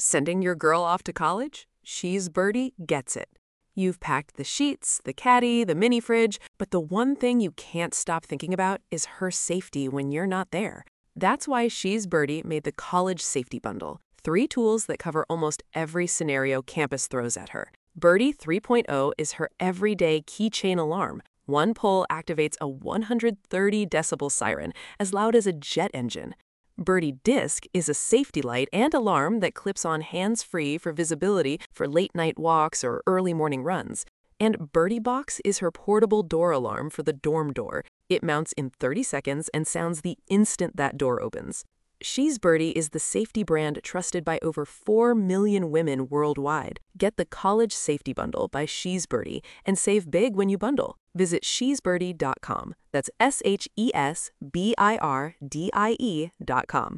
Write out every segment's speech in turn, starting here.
Sending your girl off to college? She's Birdie gets it. You've packed the sheets, the caddy, the mini fridge, but the one thing you can't stop thinking about is her safety when you're not there. That's why She's Birdie made the College Safety Bundle. 3 tools that cover almost every scenario campus throws at her. Birdie 3.0 is her everyday keychain alarm. One pull activates a 130 decibel siren, as loud as a jet engine. Birdie Disc is a safety light and alarm that clips on hands-free for visibility for late-night walks or early morning runs. And Birdie Box is her portable door alarm for the dorm door. It mounts in 30 seconds and sounds the instant that door opens. She's Birdie is the safety brand trusted by over 4 million women worldwide. Get the College Safety Bundle by She's Birdie and save big when you bundle. Visit shesbirdie.com. That's SHESBIRDIE.com.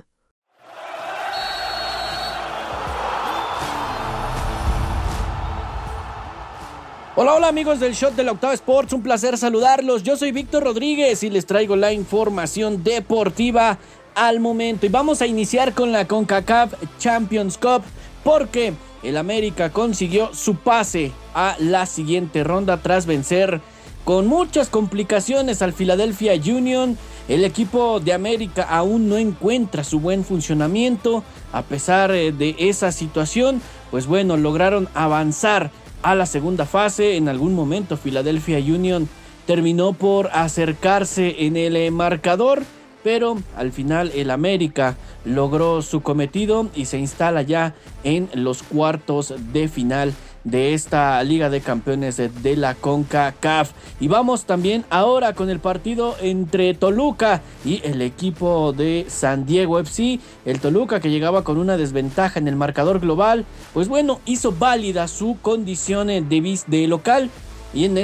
Hola, hola amigos del Shot de la Octava Sports, un placer saludarlos. Yo soy Víctor Rodríguez y les traigo la información deportiva al momento. Y vamos a iniciar con la CONCACAF Champions Cup porque el América consiguió su pase a la siguiente ronda tras vencer con muchas complicaciones al Philadelphia Union. El equipo de América aún no encuentra su buen funcionamiento. A pesar de esa situación, pues bueno, lograron avanzar a la segunda fase. En algún momento Philadelphia Union terminó por acercarse en el marcador, pero al final el América logró su cometido y se instala ya en los cuartos de final de esta Liga de Campeones de la CONCACAF. Y vamos también ahora con el partido entre Toluca y el equipo de San Diego FC. El Toluca, que llegaba con una desventaja en el marcador global, pues bueno, hizo válida su condición de local y en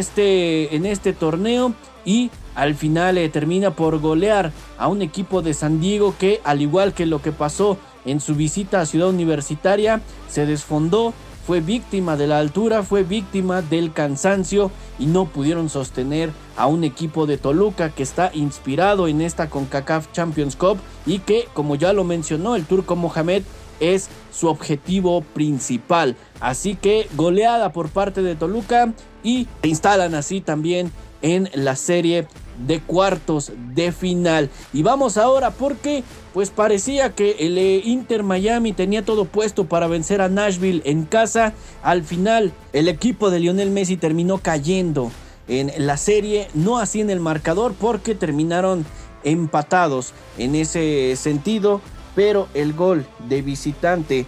este torneo, y al final termina por golear a un equipo de San Diego que, al igual que lo que pasó en su visita a Ciudad Universitaria, se desfondó, fue víctima de la altura, fue víctima del cansancio y no pudieron sostener a un equipo de Toluca que está inspirado en esta CONCACAF Champions Cup y que, como ya lo mencionó el Turco Mohamed, es su objetivo principal. Así que goleada por parte de Toluca y se instalan así también en la serie de cuartos de final. Y vamos ahora porque pues parecía que el Inter Miami tenía todo puesto para vencer a Nashville en casa. Al final el equipo de Lionel Messi terminó cayendo en la serie, no así en el marcador porque terminaron empatados en ese sentido, pero el gol de visitante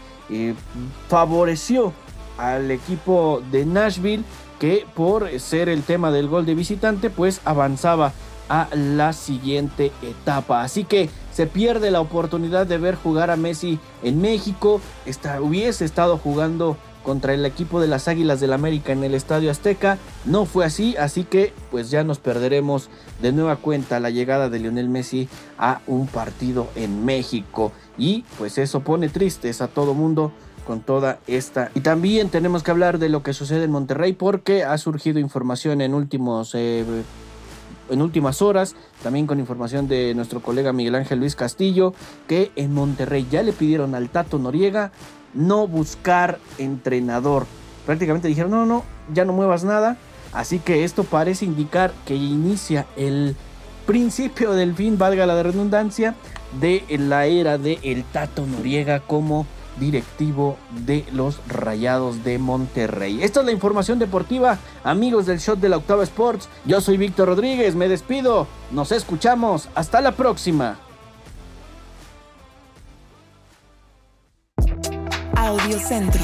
favoreció al equipo de Nashville, que por ser el tema del gol de visitante pues avanzaba a la siguiente etapa. Así que se pierde la oportunidad de ver jugar a Messi en México. Hubiese estado jugando contra el equipo de las Águilas del América en el Estadio Azteca. No fue así, así que pues ya nos perderemos de nueva cuenta la llegada de Lionel Messi a un partido en México. Y pues eso pone tristes a todo mundo con toda esta. Y también tenemos que hablar de lo que sucede en Monterrey, porque ha surgido información en últimas horas, también con información de nuestro colega Miguel Ángel Luis Castillo, que en Monterrey ya le pidieron al Tato Noriega no buscar entrenador. Prácticamente dijeron no, ya no muevas nada. Así que esto parece indicar que inicia el principio del fin, valga la redundancia, de la era de el Tato Noriega como directivo de los Rayados de Monterrey. Esta es la información deportiva, amigos del Shot de la Octava Sports. Yo soy Víctor Rodríguez, me despido, nos escuchamos, hasta la próxima. Audio Centro.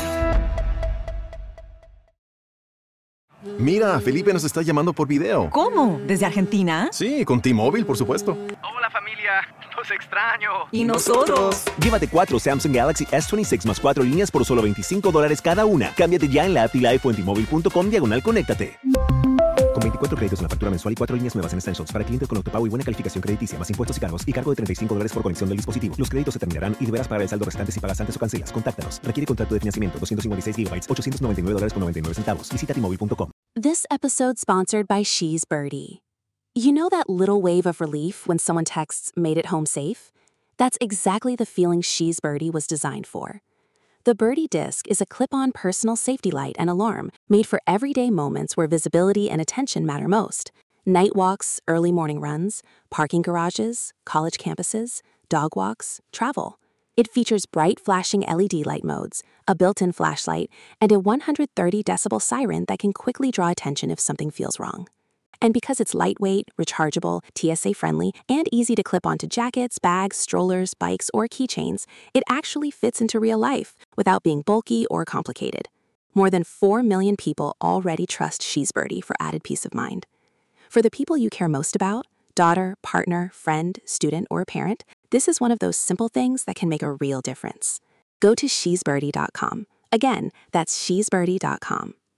Mira, Felipe nos está llamando por video. ¿Cómo? ¿Desde Argentina? Sí, con T-Mobile, por supuesto. Hola familia, los extraño. ¿Y nosotros? Llévate 4 Samsung Galaxy S26 más 4 líneas por solo $25 cada una. Cámbiate ya en la app y la iPhone T-Mobile.com/conéctate. Con 24 créditos en la factura mensual y 4 líneas nuevas en Essentials para clientes con autopago y buena calificación crediticia, más impuestos y cargos, y cargo de $35 por conexión del dispositivo. Los créditos se terminarán y deberás pagar el saldo restante si pagas antes o cancelas. Contáctanos. Requiere contrato de financiamiento. 256 GB, $899.99. Visita T-Mobile.com. This episode sponsored by She's Birdie. You know that little wave of relief when someone texts "made it home safe"? That's exactly the feeling She's Birdie was designed for. The Birdie Disc is a clip-on personal safety light and alarm made for everyday moments where visibility and attention matter most. Night walks, early morning runs, parking garages, college campuses, dog walks, travel. It features bright flashing LED light modes, a built-in flashlight, and a 130 decibel siren that can quickly draw attention if something feels wrong. And because it's lightweight, rechargeable, TSA-friendly, and easy to clip onto jackets, bags, strollers, bikes, or keychains, it actually fits into real life without being bulky or complicated. More than 4 million people already trust She's Birdie for added peace of mind. For the people you care most about, daughter, partner, friend, student, or parent, this is one of those simple things that can make a real difference. Go to shesbirdie.com. Again, that's shesbirdie.com.